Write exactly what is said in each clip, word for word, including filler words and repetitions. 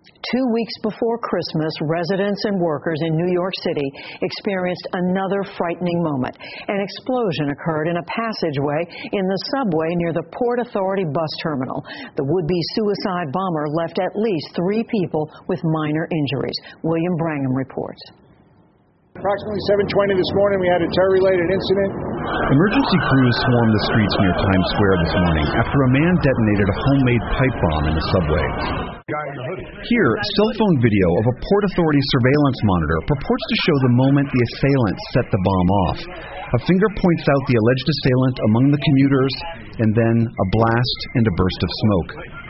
Two weeks before Christmas, residents and workers in New York City experienced another frightening moment. An explosion occurred in a passageway in the subway near the Port Authority bus terminal. The would-be suicide bomber left at least three people with minor injuries. William Brangham reports. Approximately seven twenty this morning, we had a terror-related incident. Emergency crews swarmed the streets near Times Square this morning after a man detonated a homemade pipe bomb in the subway. Here, cell phone video of a Port Authority surveillance monitor purports to show the moment the assailant set the bomb off. A finger points out the alleged assailant among the commuters, and then a blast and a burst of smoke.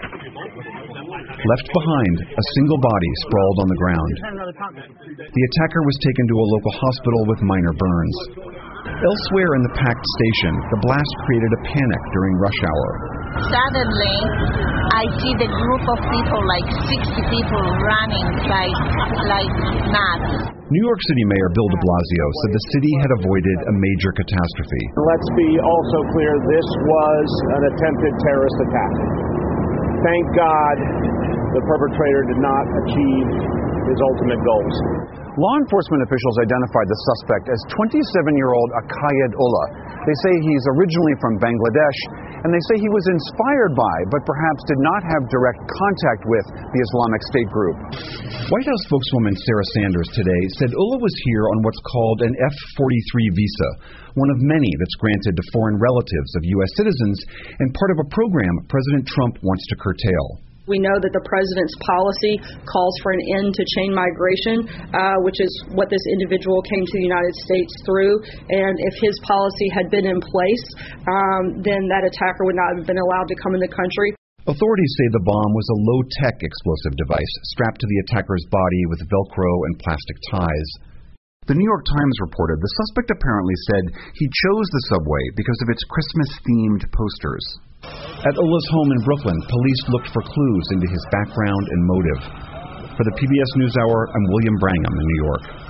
Left behind, a single body sprawled on the ground. The attacker was taken to a local hospital with minor burns. Elsewhere in the packed station, the blast created a panic during rush hour. Suddenly, I see the group of people, like sixty people, running like, like mad. New York City Mayor Bill de Blasio said the city had avoided a major catastrophe. Let's be also clear, this was an attempted terrorist attack. Thank God the perpetrator did not achieve his ultimate goals. Law enforcement officials identified the suspect as twenty-seven-year-old Akayed Ullah. They say he's originally from Bangladesh, and they say he was inspired by, but perhaps did not have direct contact with, the Islamic State group. White House spokeswoman Sarah Sanders today said Ullah was here on what's called an F forty-three visa, one of many that's granted to foreign relatives of U S citizens, and part of a program President Trump wants to curtail. We know that the president's policy calls for an end to chain migration, uh, which is what this individual came to the United States through. And if his policy had been in place, um, then that attacker would not have been allowed to come in the country. Authorities say the bomb was a low-tech explosive device strapped to the attacker's body with Velcro and plastic ties. The New York Times reported the suspect apparently said he chose the subway because of its Christmas-themed posters. At Ullah's home in Brooklyn, police looked for clues into his background and motive. For the P B S NewsHour, I'm William Brangham in New York.